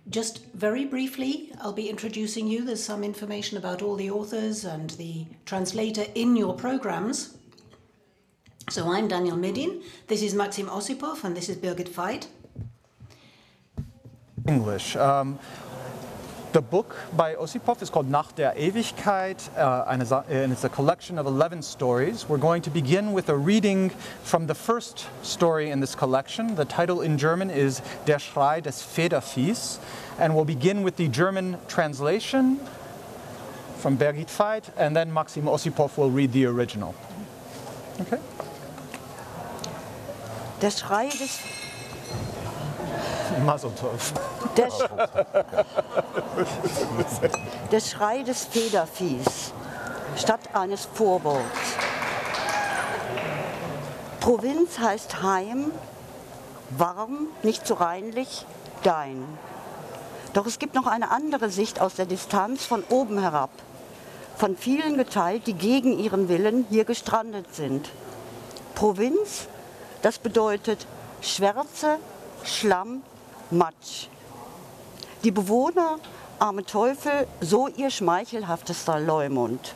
Just very briefly, I'll be introducing you. There's some information about all the authors and the translator in your programs. So I'm Daniel Medin, this is Maxim Osipov, and this is Birgit Veit. English. The book by Osipov is called Nach der Ewigkeit, and it's a collection of 11 stories. We're going to begin with a reading from the first story in this collection. The title in German is Der Schrei des Federviehs, and we'll begin with the German translation from Birgit Veit, and then Maxim Osipov will read the original. Okay? Der Schrei des Mazel tov. Der Schrei des Federviehs statt eines Vorworts. Provinz heißt Heim, warm, nicht so reinlich, dein. Doch es gibt noch eine andere Sicht aus der Distanz von oben herab, von vielen geteilt, die gegen ihren Willen hier gestrandet sind. Provinz, das bedeutet Schwärze, Schlamm, Matsch. Die Bewohner, arme Teufel, so ihr schmeichelhaftester Leumund.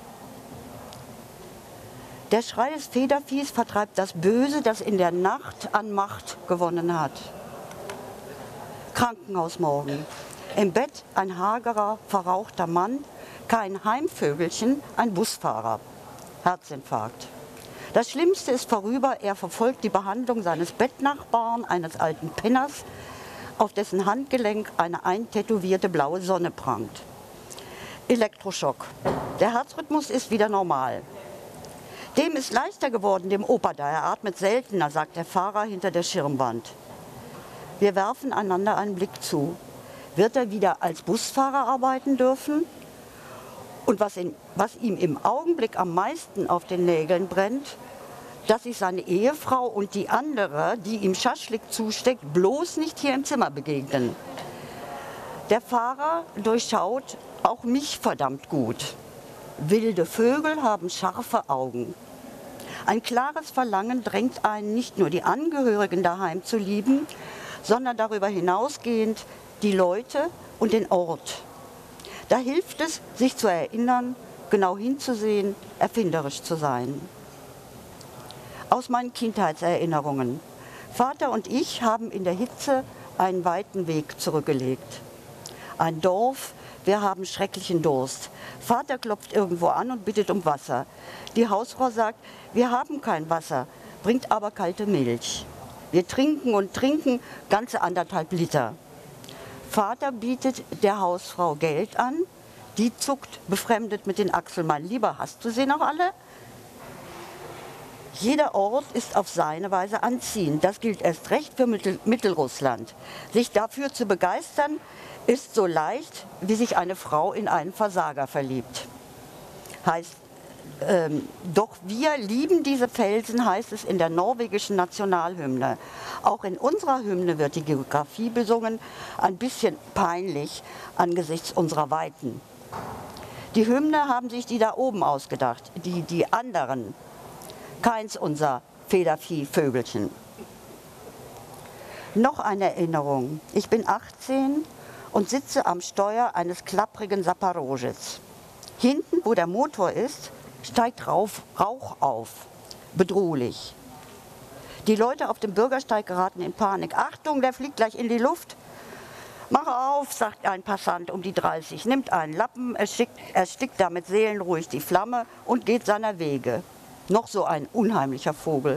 Der Schrei des Federviehs vertreibt das Böse, das in der Nacht an Macht gewonnen hat. Krankenhausmorgen. Im Bett ein hagerer, verrauchter Mann, kein Heimvögelchen, ein Busfahrer. Herzinfarkt. Das Schlimmste ist vorüber, er verfolgt die Behandlung seines Bettnachbarn, eines alten Penners, auf dessen Handgelenk eine eintätowierte blaue Sonne prangt. Elektroschock. Der Herzrhythmus ist wieder normal. Dem ist leichter geworden, dem Opa da. Er atmet seltener, sagt der Fahrer hinter der Schirmwand. Wir werfen einander einen Blick zu. Wird er wieder als Busfahrer arbeiten dürfen? Und was ihm im Augenblick am meisten auf den Nägeln brennt, dass sich seine Ehefrau und die andere, die ihm Schaschlik zusteckt, bloß nicht hier im Zimmer begegnen. Der Fahrer durchschaut auch mich verdammt gut. Wilde Vögel haben scharfe Augen. Ein klares Verlangen drängt einen, nicht nur die Angehörigen daheim zu lieben, sondern darüber hinausgehend die Leute und den Ort. Da hilft es, sich zu erinnern, genau hinzusehen, erfinderisch zu sein. Aus meinen Kindheitserinnerungen. Vater und ich haben in der Hitze einen weiten Weg zurückgelegt. Ein Dorf, wir haben schrecklichen Durst. Vater klopft irgendwo an und bittet um Wasser. Die Hausfrau sagt, wir haben kein Wasser, bringt aber kalte Milch. Wir trinken und trinken ganze 1,5 Liter. Vater bietet der Hausfrau Geld an, die zuckt befremdet mit den Achseln. Mein Lieber, hast du sie noch alle? Jeder Ort ist auf seine Weise anziehend. Das gilt erst recht für Mittelrussland. Sich dafür zu begeistern, ist so leicht, wie sich eine Frau in einen Versager verliebt. Heißt, doch wir lieben diese Felsen, heißt es in der norwegischen Nationalhymne. Auch in unserer Hymne wird die Geografie besungen, ein bisschen peinlich angesichts unserer Weiten. Die Hymne haben sich die da oben ausgedacht, die anderen. Keins unser Federvieh-Vögelchen. Noch eine Erinnerung. Ich bin 18 und sitze am Steuer eines klapprigen Saparojets. Hinten, wo der Motor ist, steigt Rauch auf. Bedrohlich. Die Leute auf dem Bürgersteig geraten in Panik. Achtung, der fliegt gleich in die Luft. Mach auf, sagt ein Passant um die 30, nimmt einen Lappen, erstickt damit seelenruhig die Flamme und geht seiner Wege. Noch so ein unheimlicher Vogel.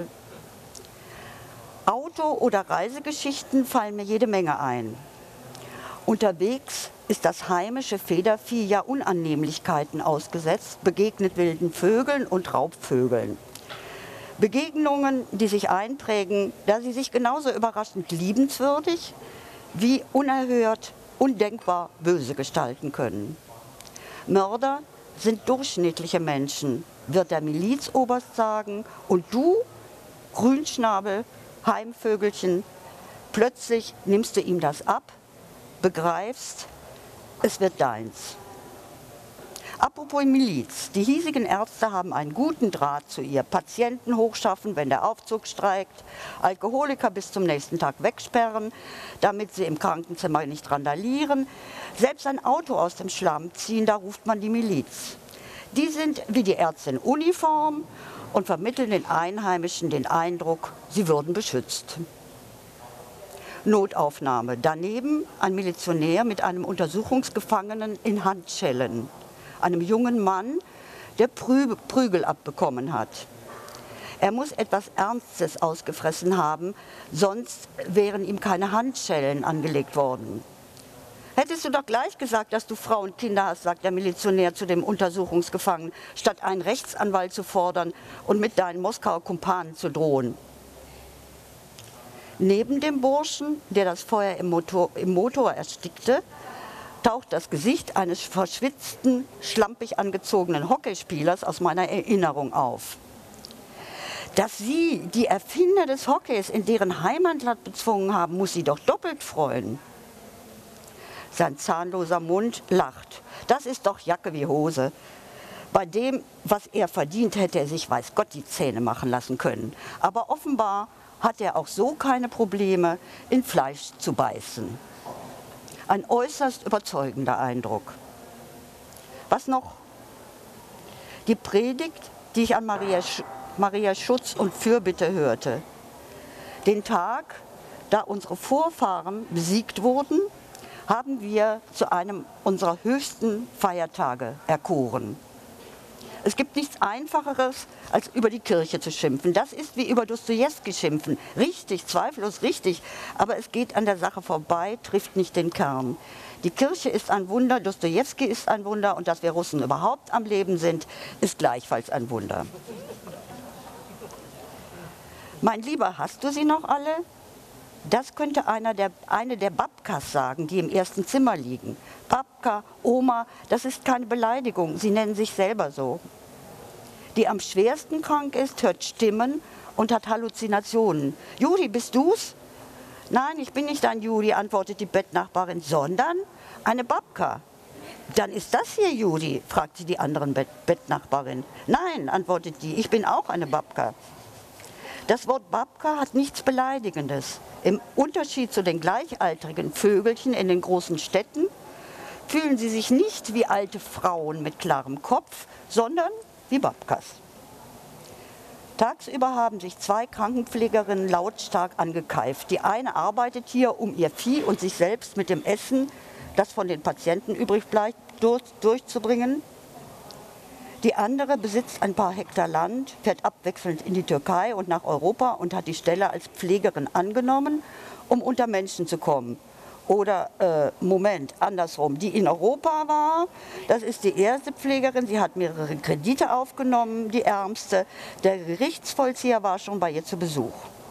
Auto- oder Reisegeschichten fallen mir jede Menge ein. Unterwegs ist das heimische Federvieh ja Unannehmlichkeiten ausgesetzt, begegnet wilden Vögeln und Raubvögeln. Begegnungen, die sich einprägen, da sie sich genauso überraschend liebenswürdig wie unerhört, undenkbar böse gestalten können. Mörder sind durchschnittliche Menschen, wird der Milizoberst sagen, und du, Grünschnabel, Heimvögelchen, plötzlich nimmst du ihm das ab, begreifst, es wird deins. Apropos Miliz. Die hiesigen Ärzte haben einen guten Draht zu ihr. Patienten hochschaffen, wenn der Aufzug streikt. Alkoholiker bis zum nächsten Tag wegsperren, damit sie im Krankenzimmer nicht randalieren. Selbst ein Auto aus dem Schlamm ziehen, da ruft man die Miliz. Die sind wie die Ärzte in Uniform und vermitteln den Einheimischen den Eindruck, sie würden beschützt. Notaufnahme. Daneben ein Milizionär mit einem Untersuchungsgefangenen in Handschellen. Einem jungen Mann, der Prügel abbekommen hat. Er muss etwas Ernstes ausgefressen haben, sonst wären ihm keine Handschellen angelegt worden. Hättest du doch gleich gesagt, dass du Frau und Kinder hast, sagt der Milizionär zu dem Untersuchungsgefangenen, statt einen Rechtsanwalt zu fordern und mit deinen Moskauer Kumpanen zu drohen. Neben dem Burschen, der das Feuer im Motor erstickte, taucht das Gesicht eines verschwitzten, schlampig angezogenen Hockeyspielers aus meiner Erinnerung auf. Dass sie, die Erfinder des Hockeys, in deren Heimatland bezwungen haben, muss sie doch doppelt freuen. Sein zahnloser Mund lacht. Das ist doch Jacke wie Hose. Bei dem, was er verdient, hätte er sich, weiß Gott, die Zähne machen lassen können. Aber offenbar hat er auch so keine Probleme, in Fleisch zu beißen. Ein äußerst überzeugender Eindruck. Was noch? Die Predigt, die ich an Maria Schutz und Fürbitte hörte. Den Tag, da unsere Vorfahren besiegt wurden, haben wir zu einem unserer höchsten Feiertage erkoren. Es gibt nichts Einfacheres, als über die Kirche zu schimpfen. Das ist wie über Dostojewski schimpfen. Richtig, zweifellos richtig, aber es geht an der Sache vorbei, trifft nicht den Kern. Die Kirche ist ein Wunder, Dostojewski ist ein Wunder und dass wir Russen überhaupt am Leben sind, ist gleichfalls ein Wunder. Mein Lieber, hast du sie noch alle? Das könnte eine der Babkas sagen, die im ersten Zimmer liegen. Babka, Oma, das ist keine Beleidigung, sie nennen sich selber so. Die am schwersten krank ist, hört Stimmen und hat Halluzinationen. Judi, bist du's? Nein, ich bin nicht ein Judi, antwortet die Bettnachbarin, sondern eine Babka. Dann ist das hier Judi, fragt sie die anderen Bettnachbarin. Nein, antwortet die, ich bin auch eine Babka. Das Wort Babka hat nichts Beleidigendes. Im Unterschied zu den gleichaltrigen Vögelchen in den großen Städten fühlen sie sich nicht wie alte Frauen mit klarem Kopf, sondern wie Babkas. Tagsüber haben sich 2 Krankenpflegerinnen lautstark angekeift. Die eine arbeitet hier, um ihr Vieh und sich selbst mit dem Essen, das von den Patienten übrig bleibt, durchzubringen. Die andere besitzt ein paar Hektar Land, fährt abwechselnd in die Türkei und nach Europa und hat die Stelle als Pflegerin angenommen, um unter Menschen zu kommen. Oder, andersrum, die in Europa war, das ist die erste Pflegerin, sie hat mehrere Kredite aufgenommen, die ärmste. Der Gerichtsvollzieher war schon bei ihr zu Besuch.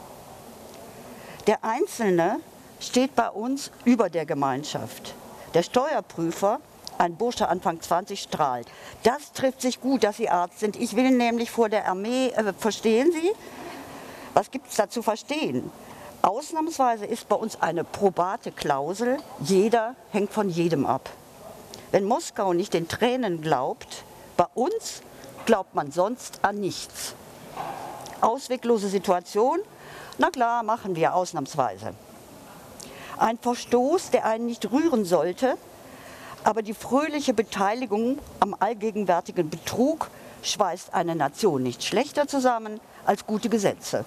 Der Einzelne steht bei uns über der Gemeinschaft. Der Steuerprüfer, ein Bursche Anfang 20, strahlt. Das trifft sich gut, dass Sie Arzt sind. Ich will nämlich vor der Armee, verstehen Sie? Was gibt es da zu verstehen? Ausnahmsweise ist bei uns eine probate Klausel, jeder hängt von jedem ab. Wenn Moskau nicht den Tränen glaubt, bei uns glaubt man sonst an nichts. Ausweglose Situation? Na klar, machen wir ausnahmsweise. Ein Verstoß, der einen nicht rühren sollte, aber die fröhliche Beteiligung am allgegenwärtigen Betrug schweißt eine Nation nicht schlechter zusammen als gute Gesetze.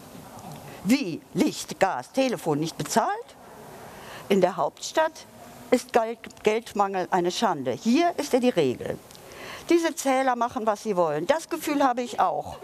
Wie Licht, Gas, Telefon nicht bezahlt? In der Hauptstadt ist Geldmangel eine Schande. Hier ist er die Regel. Diese Zähler machen, was sie wollen. Das Gefühl habe ich auch.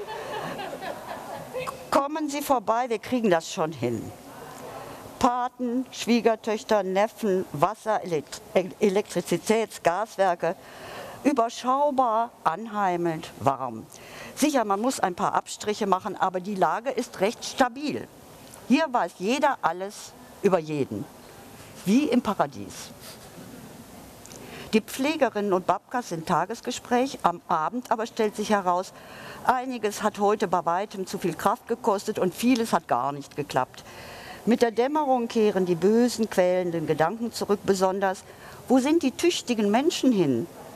Kommen Sie vorbei, wir kriegen das schon hin. Paten, Schwiegertöchter, Neffen, Wasser, Elektrizitäts-, Gaswerke, überschaubar, anheimelnd, warm. Sicher, man muss ein paar Abstriche machen, aber die Lage ist recht stabil. Hier weiß jeder alles über jeden, wie im Paradies. Die Pflegerinnen und Babkas sind Tagesgespräch, am Abend aber stellt sich heraus, einiges hat heute bei weitem zu viel Kraft gekostet und vieles hat gar nicht geklappt. Mit der Dämmerung kehren die bösen, quälenden Gedanken zurück, besonders, wo sind die tüchtigen Menschen hin?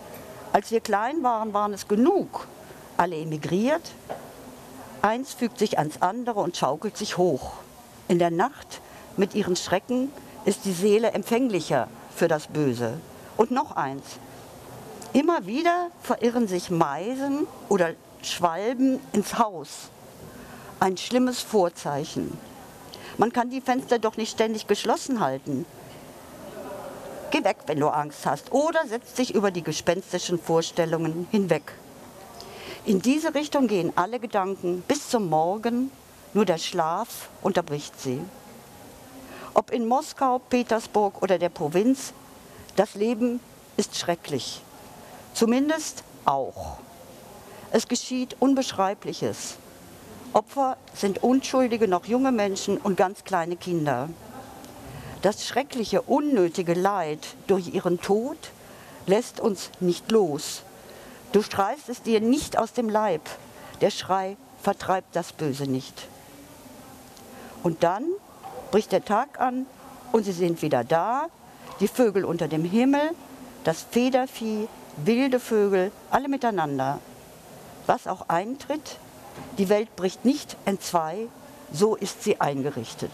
Als wir klein waren, waren es genug. Alle emigriert. Eins fügt sich ans andere und schaukelt sich hoch. In der Nacht mit ihren Schrecken ist die Seele empfänglicher für das Böse. Und noch eins. Immer wieder verirren sich Meisen oder Schwalben ins Haus. Ein schlimmes Vorzeichen. Man kann die Fenster doch nicht ständig geschlossen halten. Geh weg, wenn du Angst hast, oder setz dich über die gespenstischen Vorstellungen hinweg. In diese Richtung gehen alle Gedanken bis zum Morgen, nur der Schlaf unterbricht sie. Ob in Moskau, Petersburg oder der Provinz, das Leben ist schrecklich. Zumindest auch. Es geschieht Unbeschreibliches. Opfer sind unschuldige, noch junge Menschen und ganz kleine Kinder. Das schreckliche, unnötige Leid durch ihren Tod lässt uns nicht los. Du streichst es dir nicht aus dem Leib. Der Schrei vertreibt das Böse nicht. Und dann bricht der Tag an und sie sind wieder da, die Vögel unter dem Himmel, das Federvieh, wilde Vögel, alle miteinander. Was auch eintritt, die Welt bricht nicht entzwei, so ist sie eingerichtet.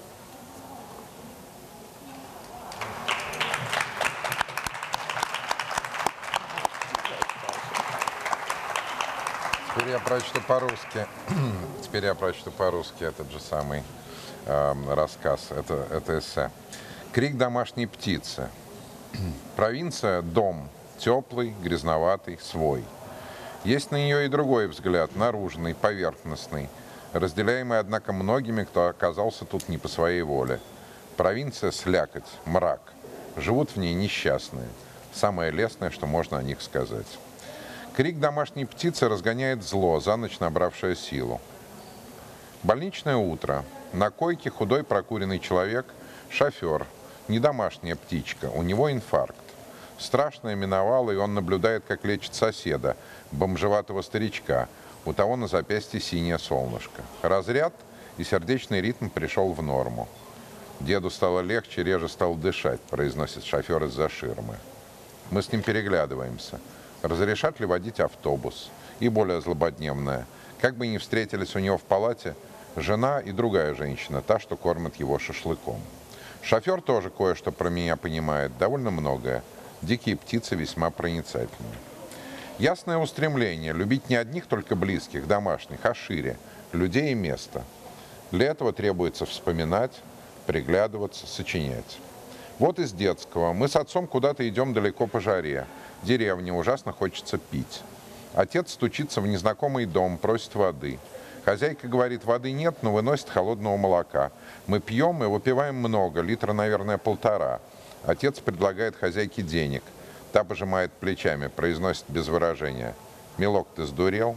Теперь я прочту по-русски этот же самый рассказ, это эссе. «Крик домашней птицы». Провинция – дом, теплый, грязноватый, свой. Есть на нее и другой взгляд, наружный, поверхностный, разделяемый, однако, многими, кто оказался тут не по своей воле. Провинция – слякоть, мрак. Живут в ней несчастные. Самое лестное, что можно о них сказать. Крик домашней птицы разгоняет зло, за ночь набравшее силу. Больничное утро. На койке худой прокуренный человек, шофер, не домашняя птичка, у него инфаркт. Страшное миновало, и он наблюдает, как лечат соседа, бомжеватого старичка. У того на запястье синее солнышко. Разряд, и сердечный ритм пришел в норму. Деду стало легче, реже стал дышать, произносит шофер из-за ширмы. Мы с ним переглядываемся. Разрешат ли водить автобус? И более злободневное. Как бы ни встретились у него в палате жена и другая женщина, та, что кормит его шашлыком. Шофер тоже кое-что про меня понимает, довольно многое. Дикие птицы весьма проницательны. Ясное устремление любить не одних только близких, домашних, а шире, людей и место. Для этого требуется вспоминать, приглядываться, сочинять. Вот из детского. Мы с отцом куда-то идем далеко по жаре. Деревня, ужасно хочется пить. Отец стучится в незнакомый дом, просит воды. Хозяйка говорит, воды нет, но выносит холодного молока. Мы пьем и выпиваем много, литра, наверное, 1,5. Отец предлагает хозяйке денег. Та пожимает плечами, произносит без выражения. «Милок, ты сдурел?»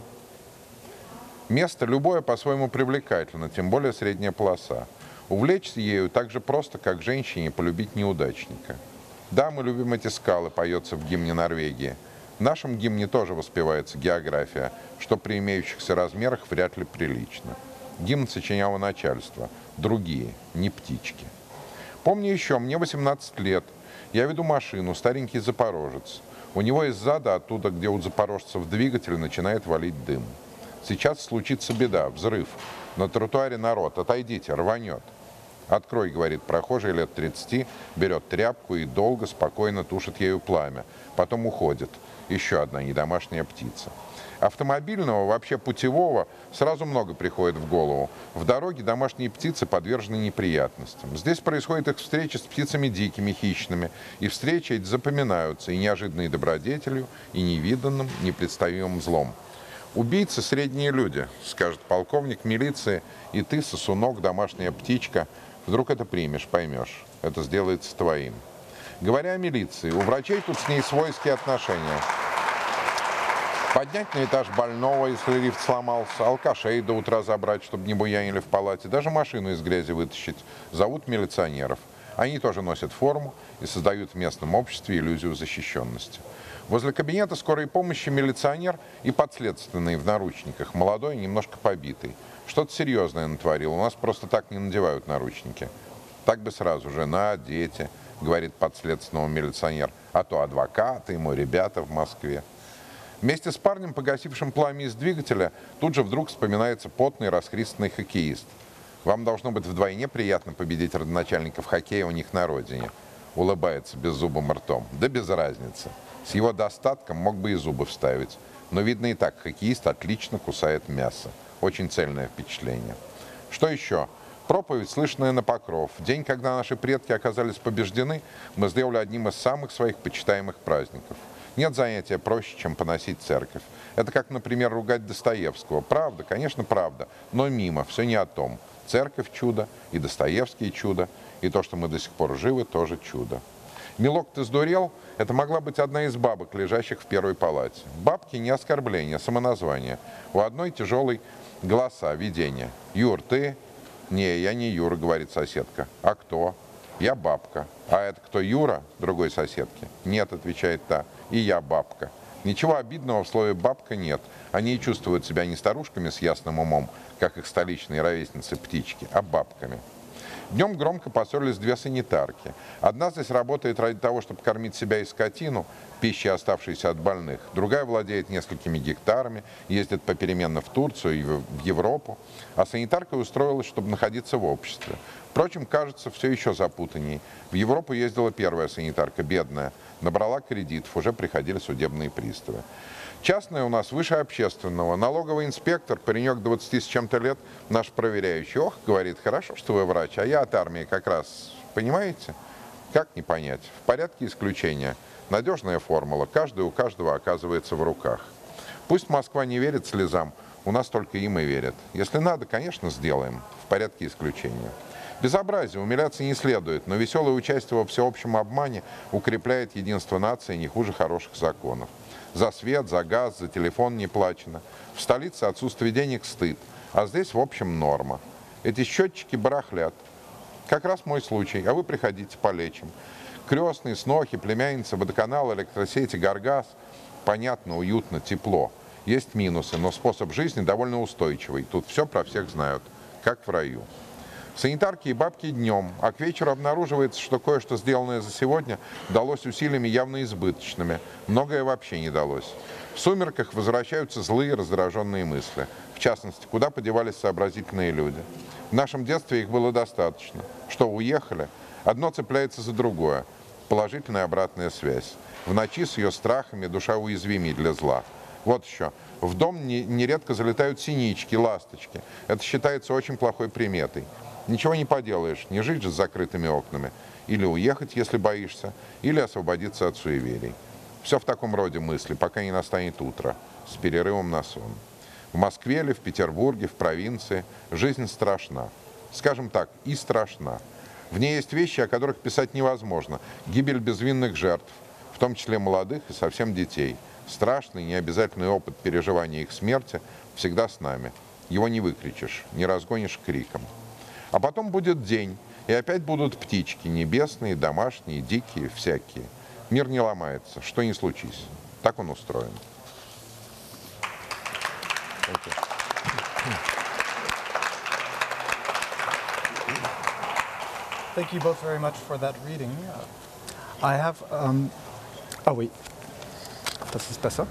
Место любое по-своему привлекательно, тем более средняя полоса. Увлечься ею так же просто, как женщине полюбить неудачника. Да, мы любим эти скалы, поется в гимне Норвегии. В нашем гимне тоже воспевается география, что при имеющихся размерах вряд ли прилично. Гимн сочиняло начальство, другие, не птички. Помню еще, мне 18 лет, я веду машину, старенький запорожец. У него из зада, оттуда, где у запорожцев двигатель, начинает валить дым. Сейчас случится беда, взрыв. На тротуаре народ, отойдите, рванет. «Открой», — говорит прохожий лет 30, берет тряпку и долго, спокойно тушит ею пламя. Потом уходит. Еще одна недомашняя птица. Автомобильного, вообще путевого, сразу много приходит в голову. В дороге домашние птицы подвержены неприятностям. Здесь происходит их встреча с птицами дикими, хищными. И встречи эти запоминаются и неожиданной добродетелью, и невиданным, непредставимым злом. «Убийцы – средние люди», — скажет полковник милиции, и ты, сосунок, домашняя птичка, вдруг это примешь, поймешь. Это сделается твоим. Говоря о милиции, у врачей тут с ней свойские отношения. Поднять на этаж больного, если лифт сломался, алкашей до утра забрать, чтобы не буянили в палате, даже машину из грязи вытащить. Зовут милиционеров. Они тоже носят форму и создают в местном обществе иллюзию защищенности. Возле кабинета скорой помощи милиционер и подследственный в наручниках, молодой, немножко побитый. Что-то серьезное натворил, у нас просто так не надевают наручники. Так бы сразу жена, дети, говорит подследственному милиционер, а то адвокаты, ему ребята в Москве. Вместе с парнем, погасившим пламя из двигателя, тут же вдруг вспоминается потный расхристанный хоккеист. Вам должно быть вдвойне приятно победить родоначальников хоккея у них на родине. Улыбается беззубым ртом. Да без разницы. С его достатком мог бы и зубы вставить. Но видно и так, хоккеист отлично кусает мясо. Очень цельное впечатление. Что еще? Проповедь, слышанная на покров. День, когда наши предки оказались побеждены, мы сделали одним из самых своих почитаемых праздников. Нет занятия проще, чем поносить церковь. Это как, например, ругать Достоевского. Правда, конечно, правда, но мимо, все не о том. Церковь – чудо, и Достоевский – чудо, и то, что мы до сих пор живы, тоже чудо. «Милок, ты сдурел?» – это могла быть одна из бабок, лежащих в первой палате. Бабки – не оскорбление, самоназвание. У одной тяжелый голоса, видение. «Юр, ты?» «Не, я не Юра», – говорит соседка. «А кто?» «Я бабка». «А это кто, Юра?» – другой соседки. «Нет», – отвечает та. «И я бабка». Ничего обидного в слове «бабка» нет. Они и чувствуют себя не старушками с ясным умом, как их столичные ровесницы-птички, а бабками. Днем громко поссорились две санитарки. Одна здесь работает ради того, чтобы кормить себя и скотину, пищей, оставшейся от больных. Другая владеет несколькими гектарами, ездит попеременно в Турцию и в Европу. А санитарка устроилась, чтобы находиться в обществе. Впрочем, кажется, все еще запутанней. В Европу ездила первая санитарка, бедная. Набрала кредитов, уже приходили судебные приставы. Частное у нас выше общественного. Налоговый инспектор, паренек 20 с чем-то лет, наш проверяющий. Ох, говорит, хорошо, что вы врач, а я от армии как раз. Понимаете? Как не понять? В порядке исключения. Надежная формула. Каждый у каждого оказывается в руках. Пусть Москва не верит слезам, у нас только им и верят. Если надо, конечно, сделаем. В порядке исключения. Безобразие, умиляться не следует, но веселое участие во всеобщем обмане укрепляет единство нации не хуже хороших законов. За свет, за газ, за телефон не плачено. В столице отсутствие денег стыд, а здесь, в общем, норма. Эти счетчики барахлят. Как раз мой случай, а вы приходите, полечим. Крестные, снохи, племянницы, водоканал, электросети, Горгаз. Понятно, уютно, тепло. Есть минусы, но способ жизни довольно устойчивый. Тут все про всех знают, как в раю. Санитарки и бабки днем, а к вечеру обнаруживается, что кое-что сделанное за сегодня далось усилиями явно избыточными. Многое вообще не далось. В сумерках возвращаются злые, раздраженные мысли. В частности, куда подевались сообразительные люди. В нашем детстве их было достаточно. Что, уехали? Одно цепляется за другое. Положительная обратная связь. В ночи с ее страхами душа уязвимей для зла. Вот еще. В дом нередко залетают синички, ласточки. Это считается очень плохой приметой. Ничего не поделаешь, не жить же с закрытыми окнами. Или уехать, если боишься, или освободиться от суеверий. Все в таком роде мысли, пока не настанет утро, с перерывом на сон. В Москве или в Петербурге, в провинции жизнь страшна. Скажем так, и страшна. В ней есть вещи, о которых писать невозможно. Гибель безвинных жертв, в том числе молодых и совсем детей. Страшный, необязательный опыт переживания их смерти всегда с нами. Его не выкричишь, не разгонишь криком. А потом будет день, и опять будут птички, небесные, домашние, дикие, всякие. Мир не ломается, что ни случись. Так он устроен. Thank you both very much for that reading. I have, oh wait, das ist besser.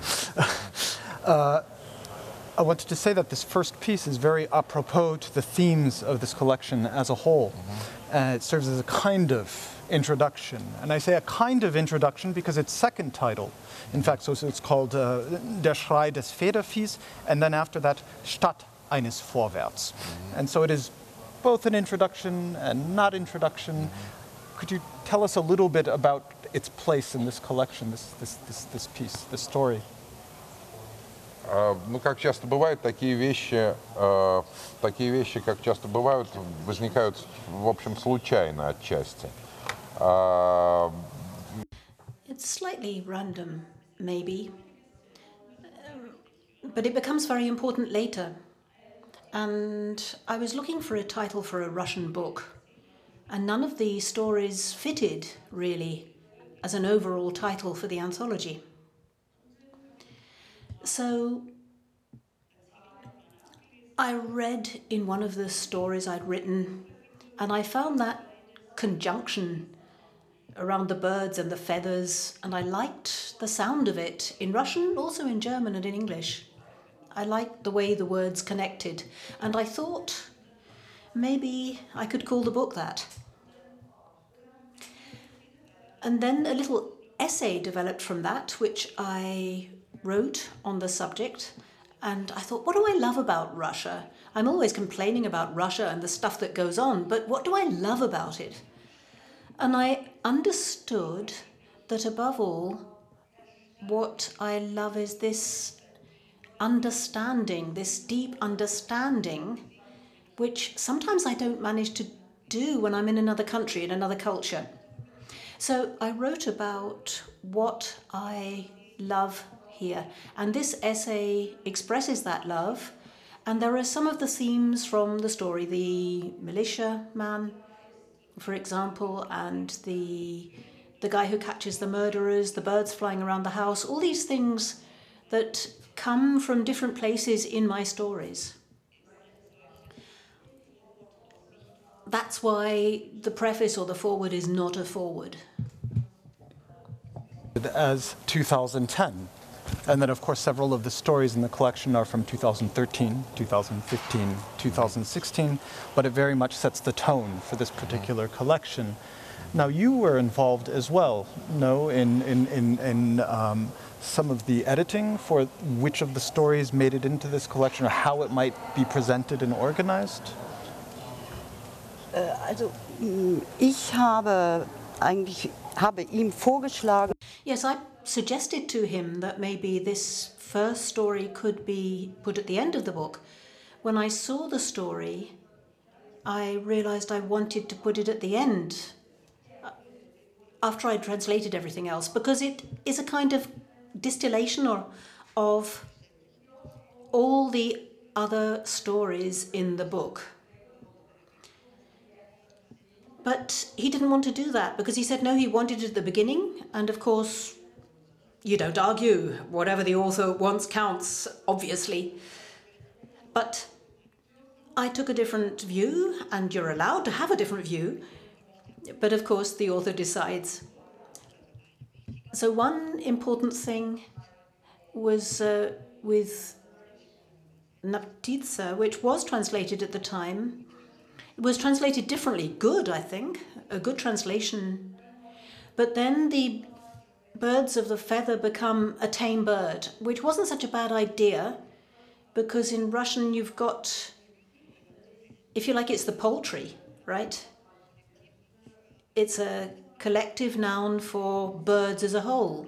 I wanted to say that this first piece is very apropos to the themes of this collection as a whole. It serves as a kind of introduction. And I say a kind of introduction because its second title, in fact, so it's called Der Schrei des Federviehs, and then after that, Stadt eines Vorwärts. And so it is both an introduction and not introduction. Could you tell us a little bit about its place in this collection, this piece, this story? Ну, как часто бывает, такие вещи, как часто бывают, возникают, в общем, случайно отчасти. It's slightly random, maybe, but it becomes very important later. And I was looking for a title for a Russian book, and none of the stories fitted, really, as an overall title for the anthology. So I read in one of the stories I'd written, and I found that conjunction around the birds and the feathers, and I liked the sound of it in Russian, also in German and in English. I liked the way the words connected, and I thought maybe I could call the book that. And then a little essay developed from that, which I wrote on the subject, and I thought, what do I love about Russia? I'm always complaining about Russia and the stuff that goes on, but what do I love about it? And I understood that above all, what I love is this understanding, this deep understanding, which sometimes I don't manage to do when I'm in another country, in another culture. So I wrote about what I love here, and this essay expresses that love, and there are some of the themes from the story, the militia man, for example, and the guy who catches the murderers, the birds flying around the house, all these things that come from different places in my stories. That's why the preface or the foreword is not a foreword. As 2010. And then, of course, several of the stories in the collection are from 2013, 2015, 2016, but it very much sets the tone for this particular collection. Now, you were involved as well, no, in some of the editing for which of the stories made it into this collection, or how it might be presented and organized? Ich habe ihm vorgeschlagen. Yes, I suggested to him that maybe this first story could be put at the end of the book. When I saw the story, I realized I wanted to put it at the end, after I translated everything else, because it is a kind of distillation of all the other stories in the book. But he didn't want to do that, because he said no, he wanted it at the beginning, and of course you don't argue. Whatever the author wants counts, obviously. But I took a different view, and you're allowed to have a different view, but of course the author decides. So one important thing was with Naptitsa, which was translated at the time. It was translated differently. Good, I think. A good translation. But then the birds of the feather become a tame bird, which wasn't such a bad idea, because in Russian you've got, if you like, it's the poultry, right? It's a collective noun for birds as a whole.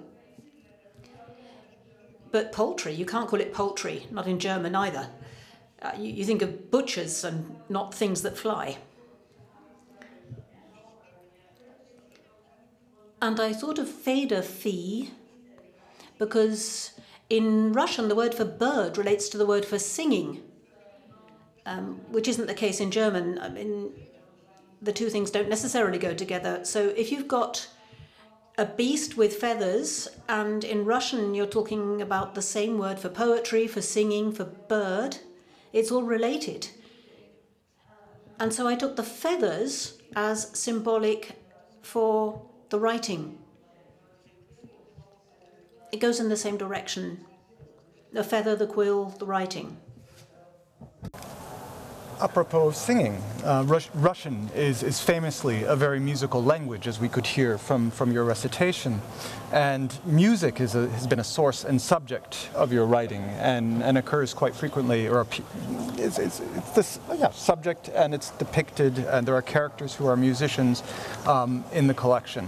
But poultry, you can't call it poultry, not in German either. You think of butchers and not things that fly. And I thought of Federvieh because in Russian the word for bird relates to the word for singing, which isn't the case in German. I mean, the two things don't necessarily go together. So if you've got a beast with feathers, and in Russian you're talking about the same word for poetry, for singing, for bird, it's all related. And so I took the feathers as symbolic for the writing. It goes in the same direction. The feather, the quill, the writing. Apropos of singing, Russian is famously a very musical language, as we could hear from your recitation. And music has been a source and subject of your writing, and occurs quite frequently, or it's this subject, and it's depicted, and there are characters who are musicians in the collection.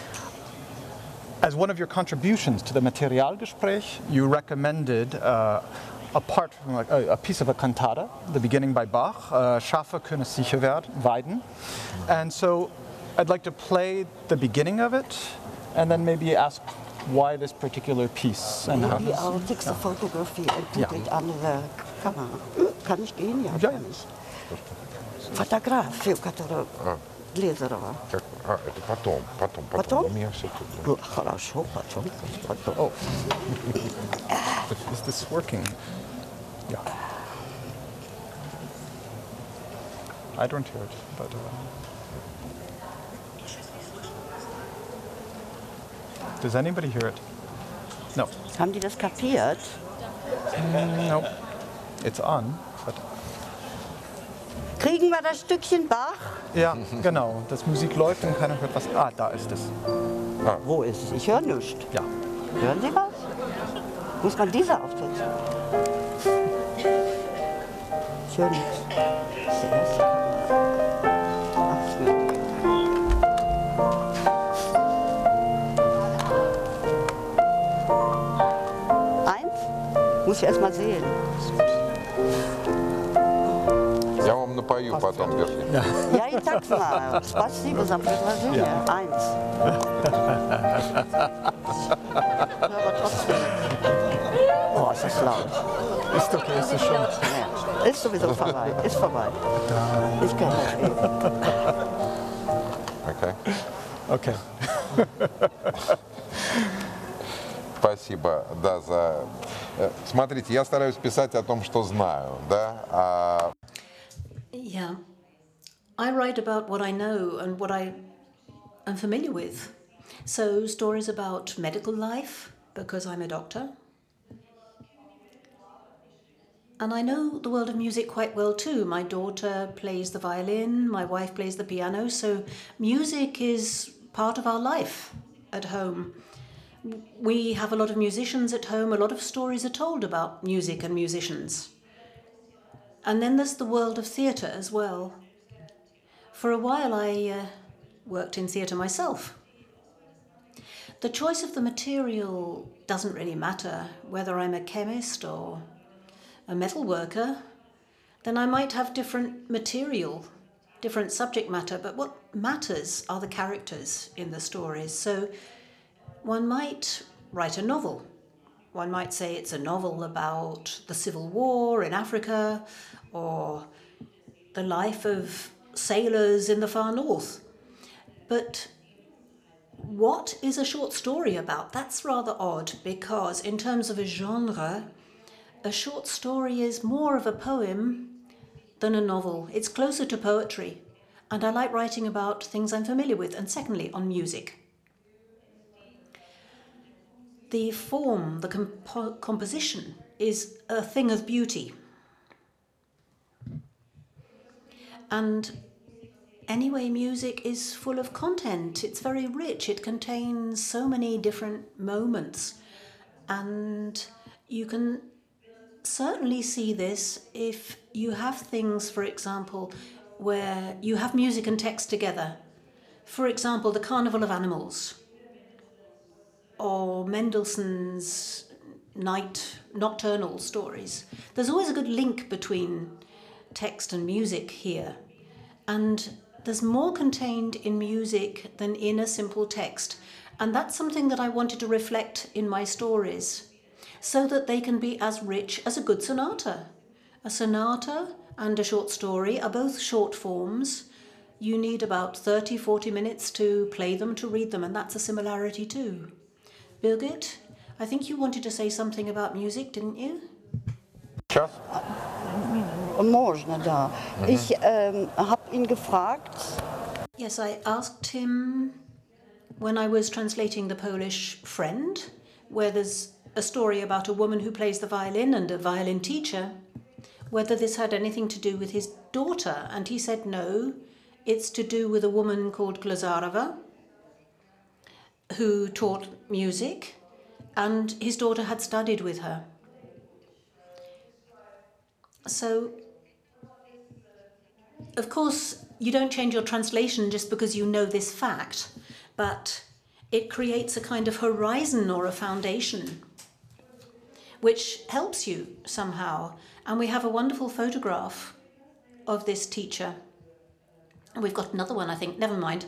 As one of your contributions to the Materialgespräch, you recommended apart from a piece of a cantata, the beginning by Bach, Schafe können sicher weiden. And so I'd like to play the beginning of it, and then maybe ask why this particular piece. And how Die artigste Fotografie entwickelt andere Kamera. Kann ich gehen? Ja, Ja, kann ich. Фотографию, которую Глезерова. Это потом. Потом? У меня все тут. Хорошо, потом. Oh, is this working? Yeah. I don't hear it, but. Does anybody hear it? No. Haben die das kapiert? No. It's on. But Kriegen wir das Stückchen Bach? ja, genau. Das Musik läuft und keiner hört was. Ah, da ist es. Wo ist es? Ich höre nichts. Ja. Hören Sie was? Muss man diese aufsetzen? Ich höre nichts. Das ist der erste. Ach, ist mir okay. Eins? Muss ich erst mal sehen. Я вам напою потом, верхний. Ja, ich sag's mal. Спасибо за предложение. Eins. Aber trotzdem. Oh, ist das laut. Ist okay, ist es schon. Ja, ist sowieso vorbei. Ist vorbei. Ich kann das eben. Окей. Okay. Спасибо, да, за... Смотрите, я стараюсь писать о том, что знаю, да, Yeah. I write about what I know and what I am familiar with. So, stories about medical life, because I'm a doctor. And I know the world of music quite well too. My daughter plays the violin, my wife plays the piano, so music is part of our life at home. We have a lot of musicians at home, a lot of stories are told about music and musicians. And then there's the world of theatre as well. For a while I worked in theatre myself. The choice of the material doesn't really matter. Whether I'm a chemist or a metal worker, then I might have different material, different subject matter, but what matters are the characters in the stories. So one might write a novel. One might say it's a novel about the Civil War in Africa or the life of sailors in the far north. But what is a short story about? That's rather odd because in terms of a genre, a short story is more of a poem than a novel. It's closer to poetry. And I like writing about things I'm familiar with. And secondly, on music. The form, the composition is a thing of beauty. And anyway, music is full of content. It's very rich. It contains so many different moments. And you can certainly see this if you have things, for example, where you have music and text together. For example, the Carnival of Animals, or Mendelssohn's nocturnal stories. There's always a good link between text and music here. And there's more contained in music than in a simple text. And that's something that I wanted to reflect in my stories, so that they can be as rich as a good sonata. A sonata and a short story are both short forms. You need about 30, 40 minutes to play them, to read them, and that's a similarity too. Birgit, I think you wanted to say something about music, didn't you? Сейчас? Можно, да. Ich habe ihn gefragt. Yes, I asked him when I was translating The Polish Friend, where there's a story about a woman who plays the violin and a violin teacher, whether this had anything to do with his daughter. And he said no, it's to do with a woman called Glazarova, who taught music, and his daughter had studied with her. So, of course, you don't change your translation just because you know this fact, but it creates a kind of horizon or a foundation which helps you somehow. And we have a wonderful photograph of this teacher. And we've got another one, I think. Never mind.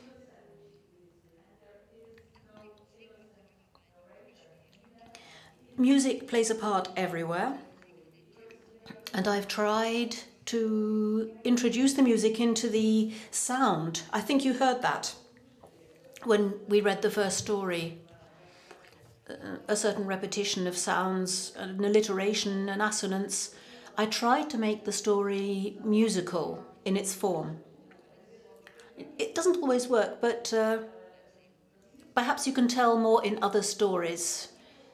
Music plays a part everywhere. And I've tried to introduce the music into the sound. I think you heard that when we read the first story. A certain repetition of sounds, an alliteration, an assonance. I tried to make the story musical in its form. It doesn't always work, but perhaps you can tell more in other stories.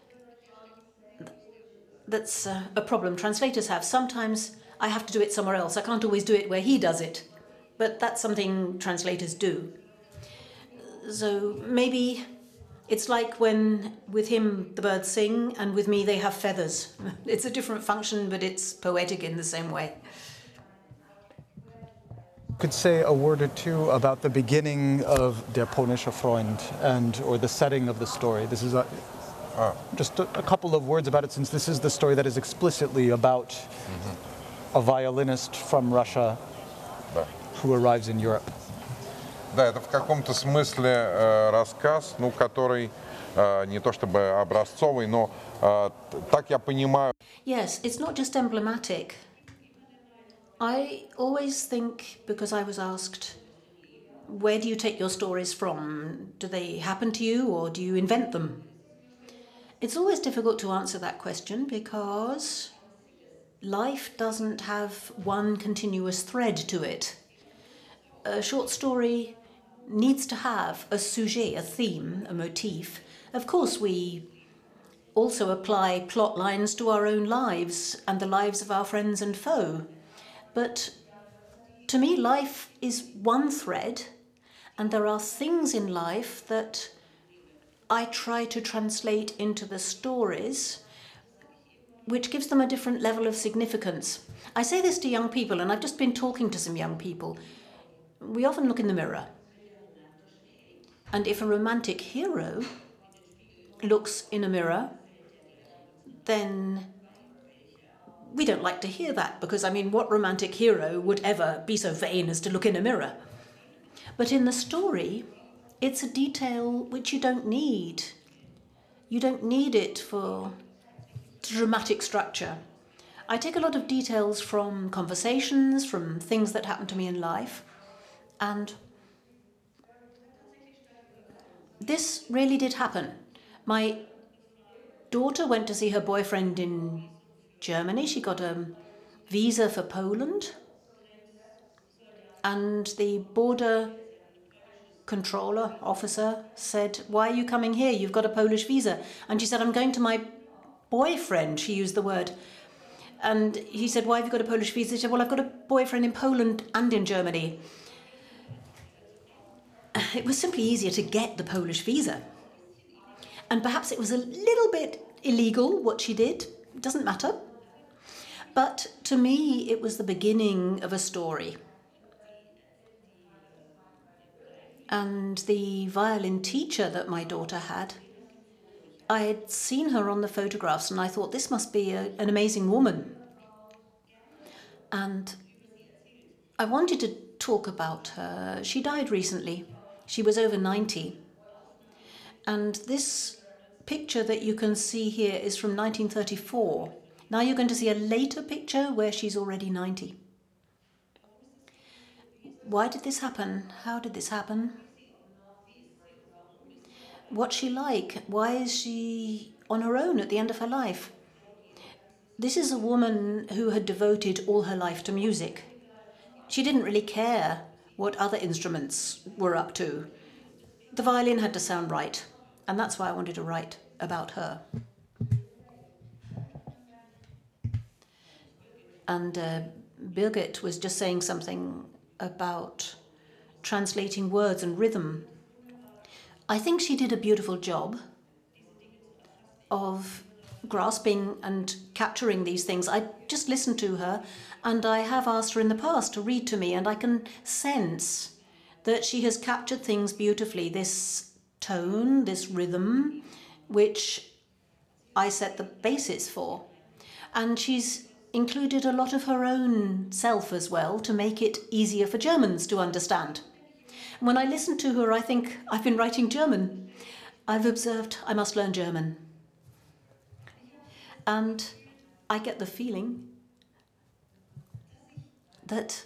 That's a problem translators have. Sometimes I have to do it somewhere else. I can't always do it where he does it, but that's something translators do. So maybe it's like when with him the birds sing and with me they have feathers. It's a different function, but it's poetic in the same way. Could say a word or two about the beginning of Der polnische Freund or the setting of the story. This is just a couple of words about it, since this is the story that is explicitly about a violinist from Russia who arrives in Europe. Да, это в каком-то смысле рассказ, ну, который не то чтобы образцовый, но так я понимаю. Yes, it's not just emblematic. I always think, because I was asked, where do you take your stories from? Do they happen to you or do you invent them? It's always difficult to answer that question because life doesn't have one continuous thread to it. A short story needs to have a sujet, a theme, a motif. Of course, we also apply plot lines to our own lives and the lives of our friends and foe. But to me, life is one thread, and there are things in life that I try to translate into the stories, which gives them a different level of significance. I say this to young people, and I've just been talking to some young people. We often look in the mirror. And if a romantic hero looks in a mirror, then we don't like to hear that, because, I mean, what romantic hero would ever be so vain as to look in a mirror? But in the story, it's a detail which you don't need. You don't need it for dramatic structure. I take a lot of details from conversations, from things that happen to me in life, and this really did happen. My daughter went to see her boyfriend in Germany. She got a visa for Poland, and the border controller officer said, "Why are you coming here? You've got a Polish visa." And she said, "I'm going to my boyfriend." She used the word. And he said, "Why have you got a Polish visa?" She said, "Well, I've got a boyfriend in Poland and in Germany." It was simply easier to get the Polish visa. And perhaps it was a little bit illegal what she did. It doesn't matter. But to me, it was the beginning of a story. And the violin teacher that my daughter had, I had seen her on the photographs and I thought, this must be an amazing woman. And I wanted to talk about her. She died recently. She was over 90. And this picture that you can see here is from 1934. Now you're going to see a later picture where she's already 90. Why did this happen? How did this happen? What's she like? Why is she on her own at the end of her life? This is a woman who had devoted all her life to music. She didn't really care what other instruments were up to. The violin had to sound right, and that's why I wanted to write about her. And Birgit was just saying something about translating words and rhythm. I think she did a beautiful job of grasping and capturing these things. I just listened to her, and I have asked her in the past to read to me, and I can sense that she has captured things beautifully. This tone, this rhythm, which I set the basis for. And she's included a lot of her own self as well to make it easier for Germans to understand. When I listen to her, I think I've been writing German. I've observed I must learn German. And I get the feeling that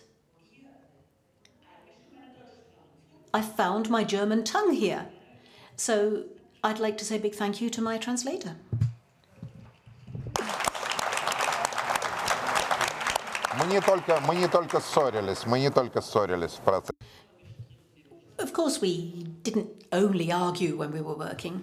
I found my German tongue here. So I'd like to say a big thank you to my translator. Мы не только ссорились в процессе. Of course, we didn't only argue when we were working.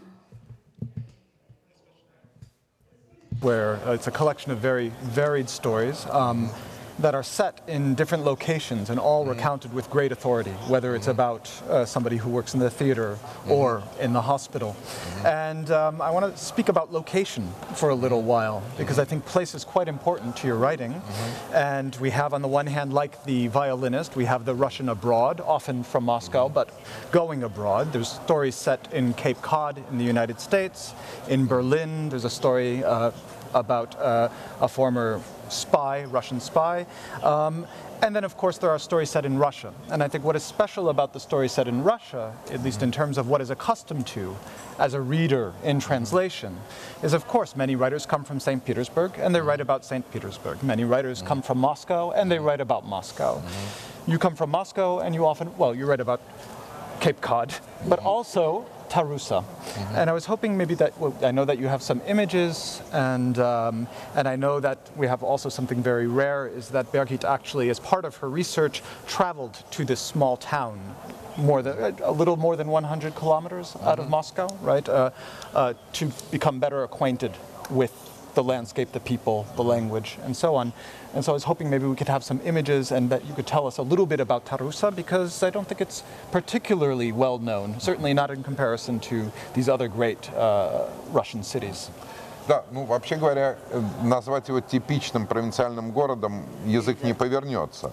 Where it's a collection of very varied stories that are set in different locations and all recounted with great authority, whether it's about somebody who works in the theater or in the hospital. And I want to speak about location for a little while, because I think place is quite important to your writing. And we have, on the one hand, like the violinist, we have the Russian abroad, often from Moscow, but going abroad. There's stories set in Cape Cod in the United States. In Berlin, there's a story about a former spy, Russian spy. And then, of course, there are stories set in Russia. And I think what is special about the stories set in Russia, at least in terms of what is accustomed to as a reader in translation, is, of course, many writers come from St. Petersburg and they write about St. Petersburg. Many writers come from Moscow and they write about Moscow. You come from Moscow and you often, well, you write about Cape Cod, but also Tarusa. And I was hoping maybe that, well, I know that you have some images, and I know that we have also something very rare, is that Birgit actually, as part of her research, traveled to this small town, a little more than 100 kilometers out of Moscow, right, to become better acquainted with the landscape, the people, the language, and so on. And so I was hoping maybe we could have some images and that you could tell us a little bit about Tarusa, because I don't think it's particularly well known, certainly not in comparison to these other great Russian cities. Да, ну вообще говоря, назвать его типичным провинциальным городом язык не повернется.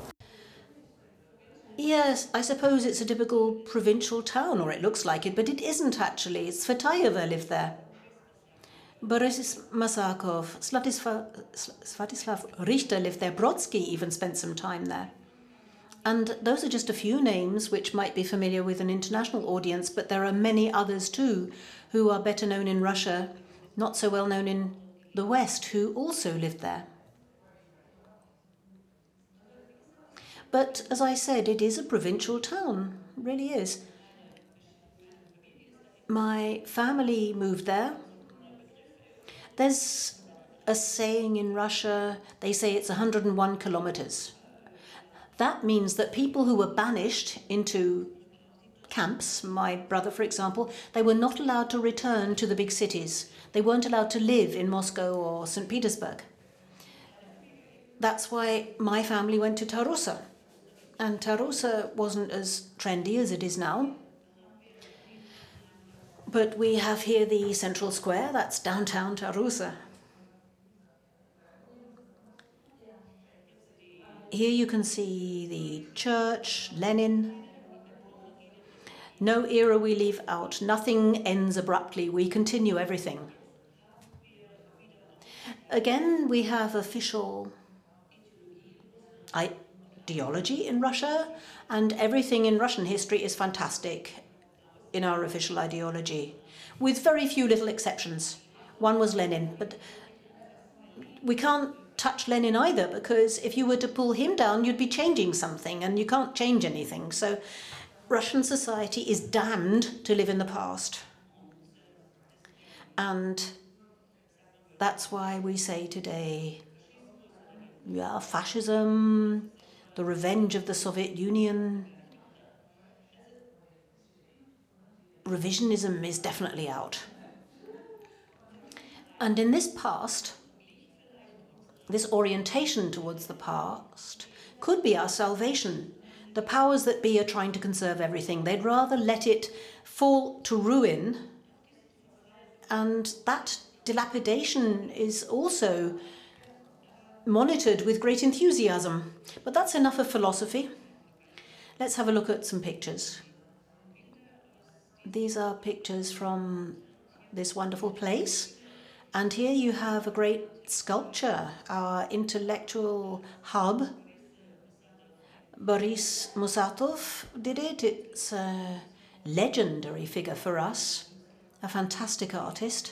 Yes, I suppose it's a typical provincial town, or it looks like it, but it isn't actually. It's Svetaeva lived there. Boris Masakov, Svatislav Richter lived there, Brodsky even spent some time there. And those are just a few names which might be familiar with an international audience, but there are many others too who are better known in Russia, not so well known in the West, who also lived there. But as I said, it is a provincial town, it really is. My family moved there. There's a saying in Russia, they say it's 101 kilometers. That means that people who were banished into camps, my brother, for example, they were not allowed to return to the big cities. They weren't allowed to live in Moscow or St. Petersburg. That's why my family went to Tarusa. And Tarusa wasn't as trendy as it is now. But we have here the central square, that's downtown Tarusa. Here you can see the church, Lenin. No era we leave out, nothing ends abruptly, we continue everything. Again, we have official ideology in Russia, and everything in Russian history is fantastic in our official ideology, with very few little exceptions. One was Lenin, but we can't touch Lenin either, because if you were to pull him down, you'd be changing something, and you can't change anything. So Russian society is damned to live in the past. And that's why we say today, yeah, fascism, the revenge of the Soviet Union, revisionism is definitely out. And in this past, this orientation towards the past could be our salvation. The powers that be are trying to conserve everything. They'd rather let it fall to ruin, and that dilapidation is also monitored with great enthusiasm. But that's enough of philosophy. Let's have a look at some pictures. These are pictures from this wonderful place. And here you have a great sculpture, our intellectual hub. Boris Musatov did it. It's a legendary figure for us, a fantastic artist.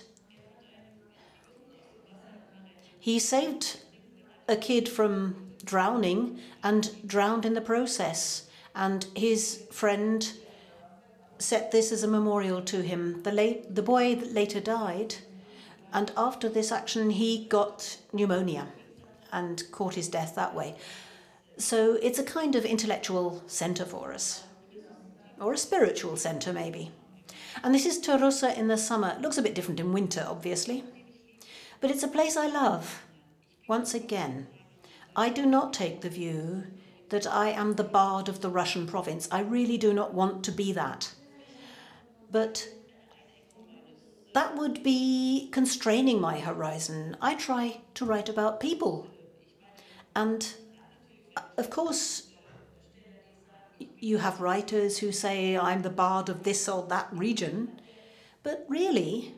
He saved a kid from drowning and drowned in the process. And his friend set this as a memorial to him. The boy later died, and after this action he got pneumonia and caught his death that way. So it's a kind of intellectual center for us. or a spiritual centre maybe. And this is Taroussa in the summer. It looks a bit different in winter, obviously. But it's a place I love. Once again, I do not take the view that I am the bard of the Russian province. I really do not want to be that. But that would be constraining my horizon. I try to write about people. And of course, you have writers who say, I'm the bard of this or that region. But really,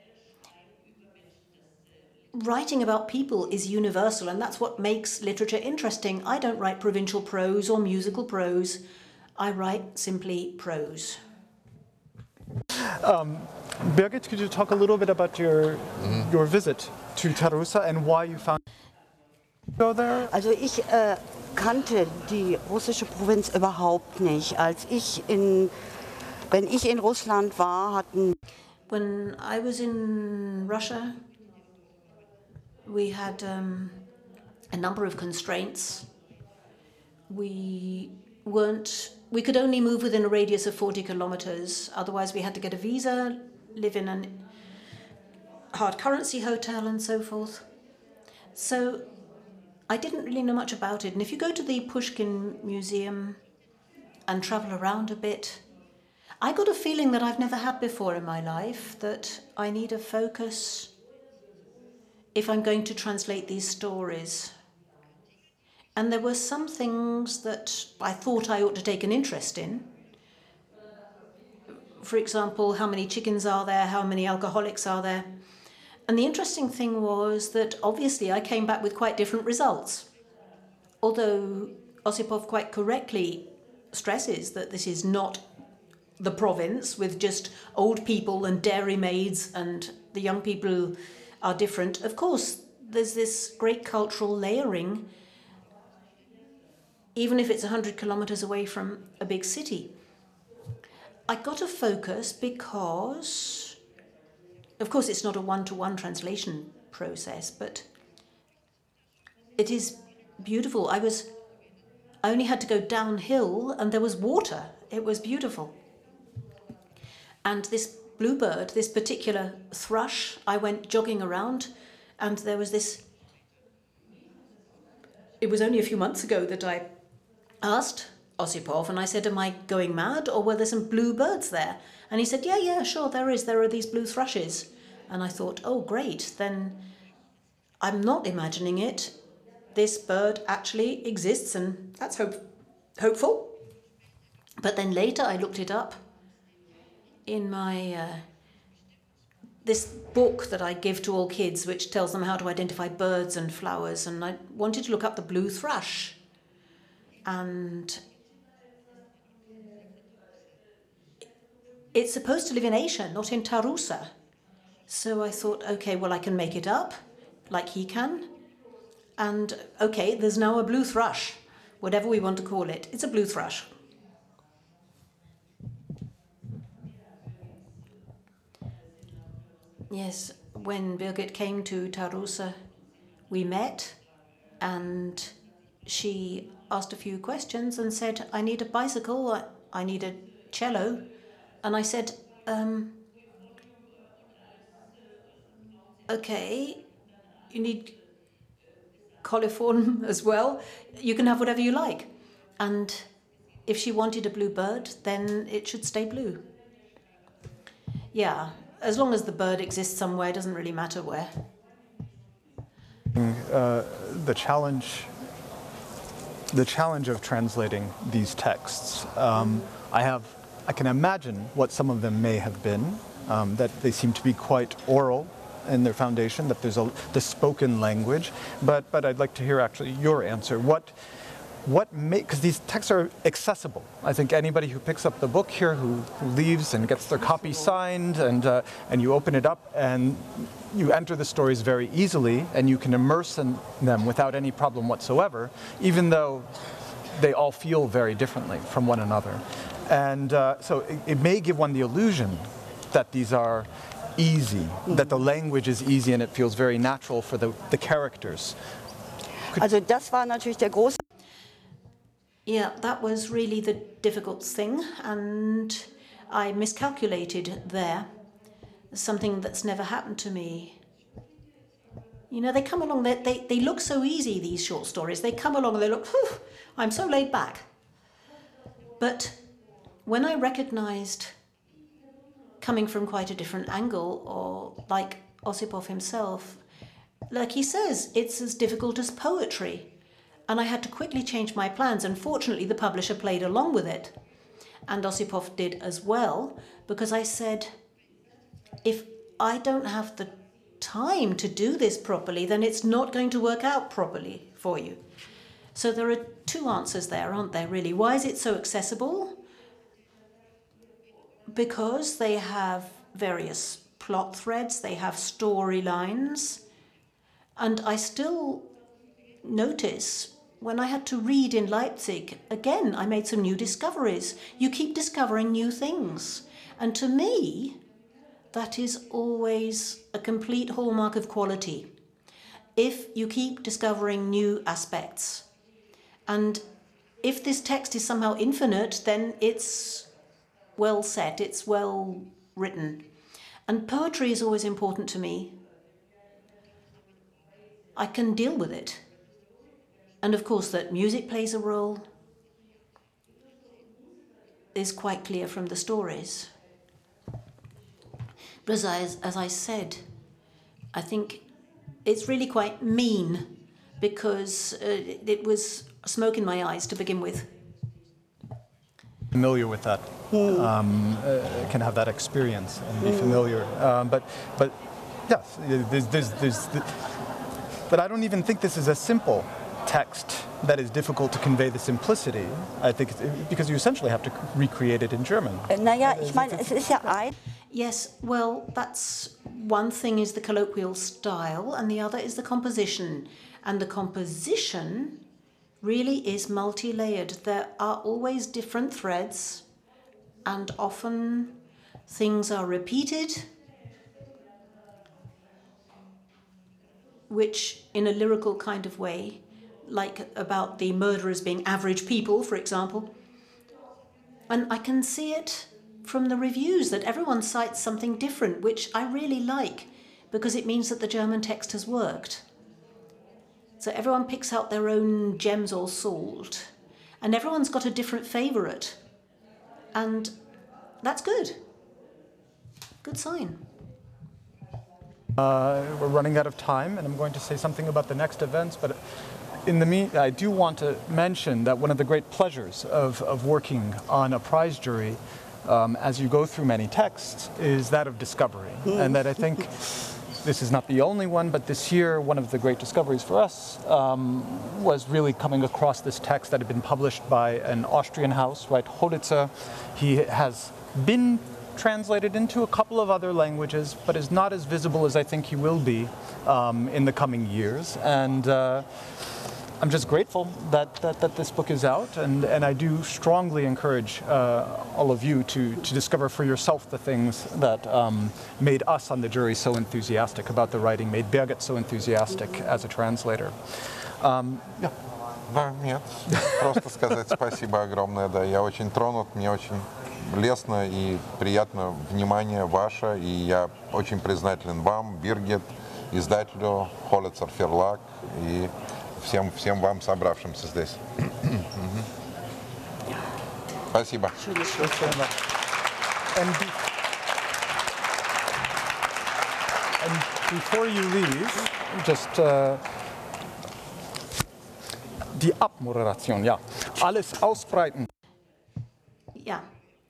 writing about people is universal, and that's what makes literature interesting. I don't write provincial prose or musical prose. I write simply prose. Birgit, could you talk a little bit about your visit to Taroussa and why you found go there? Also ich kannte die russische Provinz überhaupt nicht. Wenn ich in Russland war, When I was in Russia, we had a number of constraints. We could only move within a radius of 40 kilometers. Otherwise, we had to get a visa, live in a hard currency hotel and so forth. So I didn't really know much about it. And if you go to the Pushkin Museum and travel around a bit, I got a feeling that I've never had before in my life, that I need a focus if I'm going to translate these stories. And there were some things that I thought I ought to take an interest in. For example, how many chickens are there? How many alcoholics are there? And the interesting thing was that obviously I came back with quite different results. Although Osipov quite correctly stresses that this is not the province with just old people and dairymaids and the young people are different. Of course, there's this great cultural layering, even if it's 100 kilometers away from a big city. I got a focus because, of course, it's not a one-to-one translation process, but it is beautiful. I only had to go downhill and there was water. It was beautiful. And this bluebird, this particular thrush, I went jogging around and there was this. It was only a few months ago that I asked Osipov and I said, am I going mad or were there some bluebirds there? And he said, yeah, sure, there is. There are these blue thrushes. And I thought, oh, great, then I'm not imagining it. This bird actually exists and that's hopeful. But then later I looked it up in my this book that I give to all kids, which tells them how to identify birds and flowers, and I wanted to look up the blue thrush. And it's supposed to live in Asia, not in Taroussa. So I thought, okay, well, I can make it up, like he can. And okay, there's now a blue thrush, whatever we want to call it. It's a blue thrush. Yes, when Birgit came to Taroussa, we met and she asked a few questions and said, I need a bicycle, I need a cello. And I said, okay, you need coliform as well. You can have whatever you like. And if she wanted a blue bird, then it should stay blue. Yeah. As long as the bird exists somewhere, it doesn't really matter where. The challenge of translating these texts. I can imagine what some of them may have been. That they seem to be quite oral in their foundation. That there's the spoken language. But I'd like to hear actually your answer. Because these texts are accessible. I think anybody who picks up the book here, who leaves and gets their copy signed, and you open it up and you enter the stories very easily, and you can immerse in them without any problem whatsoever, even though they all feel very differently from one another. And so it may give one the illusion that these are easy, that the language is easy and it feels very natural for the characters. Also das war natürlich der große. Yeah, that was really the difficult thing, and I miscalculated there. Something that's never happened to me. You know, they come along, they look so easy, these short stories. They come along and they look, whew, I'm so laid back. But when I recognized, coming from quite a different angle, or like Osipov himself, like he says, it's as difficult as poetry. And I had to quickly change my plans, and fortunately the publisher played along with it. And Osipov did as well, because I said, if I don't have the time to do this properly, then it's not going to work out properly for you. So there are two answers there, aren't there, really? Why is it so accessible? Because they have various plot threads, they have storylines, and I still notice when I had to read in Leipzig, again, I made some new discoveries. You keep discovering new things. And to me, that is always a complete hallmark of quality. If you keep discovering new aspects. And if this text is somehow infinite, then it's well set, it's well written. And poetry is always important to me. I can deal with it. And of course that music plays a role is quite clear from the stories. But as I said, I think it's really quite mean because it was smoke in my eyes to begin with. Familiar with that, can have that experience and be familiar. But yes, but I don't even think this is a simple text that is difficult to convey the simplicity. I think because you essentially have to recreate it in German. Naja, ich meine, es ist ja ein... Yes, well, that's one thing is the colloquial style and the other is the composition. And the composition really is multi-layered. There are always different threads and often things are repeated, which in a lyrical kind of way, like about the murderers being average people, for example. And I can see it from the reviews that everyone cites something different, which I really like, because it means that the German text has worked. So everyone picks out their own gems or salt, and everyone's got a different favourite. And that's good. Good sign. We're running out of time, and I'm going to say something about the next events, but in the meantime, I do want to mention that one of the great pleasures of working on a prize jury as you go through many texts is that of discovery. And that I think this is not the only one, but this year one of the great discoveries for us was really coming across this text that had been published by an Austrian house, right, Hollitzer. He has been translated into a couple of other languages, but is not as visible as I think he will be in the coming years. And I'm just grateful that this book is out, and I do strongly encourage all of you to discover for yourself the things that made us on the jury so enthusiastic about the writing, made Birgit so enthusiastic as a translator. Yeah. Да, нет, просто сказать спасибо огромное, да, я очень тронут, мне очень лестно и приятно внимание ваше, и я очень признателен вам, Биргит, издателю, Hollitzer Verlag и всем вам, собравшимся здесь. Спасибо. And before you leave, just die Abmoderation, ja. Alles ausbreiten. Ja.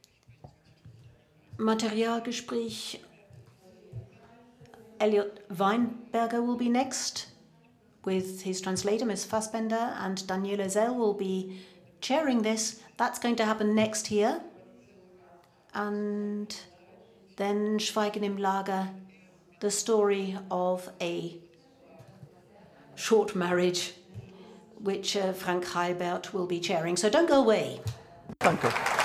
Materialgespräch. Elliot Weinberger will be next with his translator, Ms. Fassbender, and Daniele Zell will be chairing this. That's going to happen next here. And then Schweigen im Lager, the story of a short marriage, which Frank Heibert will be chairing. So don't go away. Danke.